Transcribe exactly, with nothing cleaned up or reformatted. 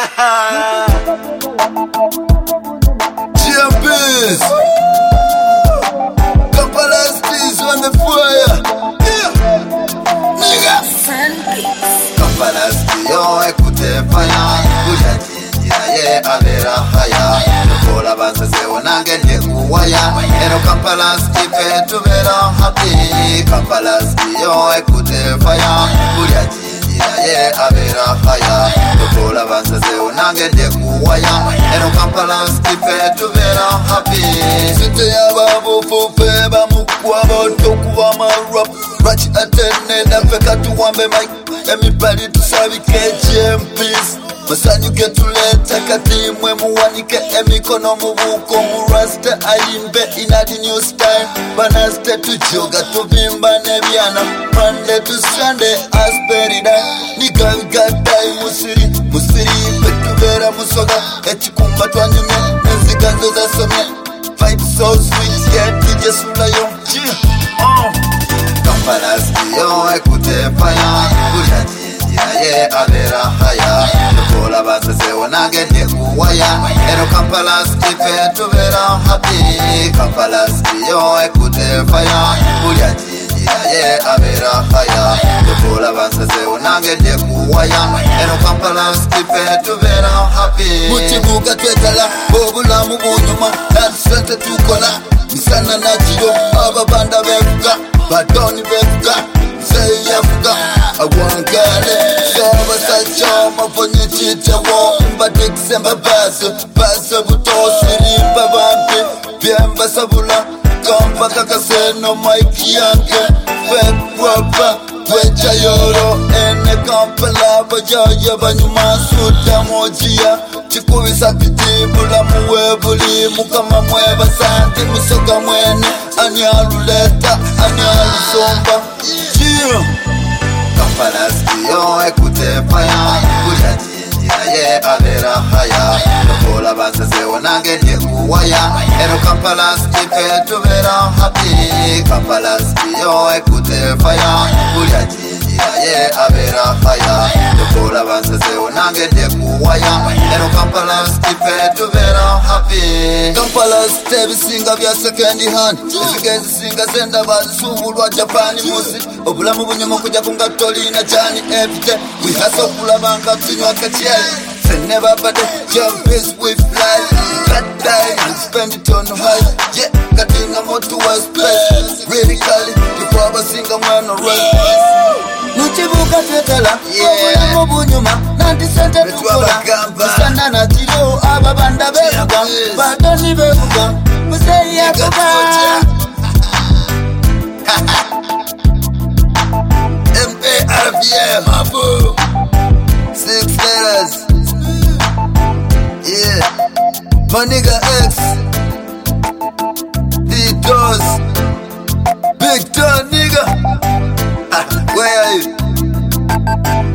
Champions. Kampala Steez on the fire. Yeah. Nigga. Kampala Steez, yo, écoutez, fire. Ye avera haya Nukola basase wanangende kuwaya Eno Kampala Steez tubera happy Kampala Steez yo ekute fire Kulia jinjira ye avera haya Nukola basase wanangende kuwaya Eno Kampala Steez tubera happy Sinte ya babu fufe bamukwa botokuwa marap Rachi atene na feka tuwambe mic Everybody tusabike G M Ps Masanyuke tuleta katimwe muwanike emikono mubuko murasta ayimbe inadi new style Banaste tujoga tuvimba nebyana Monday to Sunday asperida Nika wigatai musiri Musiri petubera musoga Echikumba twanyumye Neziganzo za somye Vibe so sweet yeah D J Sulayo uh. Kampala Steez yo ekute fire Kujaji Ye avera haya Nukola basase wanangende kuwaya Eno Kampala Steez tubera happy Kampala Steez yo ekute fire Kulia jinjira ye avera haya Nukola basase wanangende kuwaya Eno Kampala Steez tubera happy Mutibuka twetala Obula mubunyuma Natusente tukola Misana na jiyo Ababanda bevuga Badoni bevuga Say yavuga Awangale Saba sacha Mafonye chita wo Mba diksemba baso Baso butosi Rimba bampi Piemba sabula Kampa kakaseno maiki yanke Fek wapa Wecha yoro Ene Kampala Bajaya banyuma Suta mojia Chikubisa kitibula muwebuli Mukama mweba santi Musoka mwene Anyaluleta Anyalisomba Yeah Kampala Steez yo ekute fire Kulia jinjira ye avera haya Nukola basase wanangende kuwaya Eno Kampala Steez tubera happy Kampala Steez yo ekute fire Kulia jinjira ye avera haya Nukola basase wanangende kuwaya Eno Kampala Steez tubera happy Kampala Steez singa vya second hand Ezigezi singa zenda bazisubulwa Japani musi Obulamu bunyuma kuja kungatoli na jani everyday We hustle kulabanga tunywa kacheli Say never bade Champions we fly Cut die and spend it on the high Yeah, katinga motu was place Really kali Kifwa basinga mwano rest Nuchibuka twetala Obulamu bunyuma Nanti sente tukola Kusanda na jiro Ababanda bevuga Badoni bevuga Musei ya kuka M A R V M, Abu Six letters. Yeah. My nigga X D-Doz Big Don nigga. Where are you?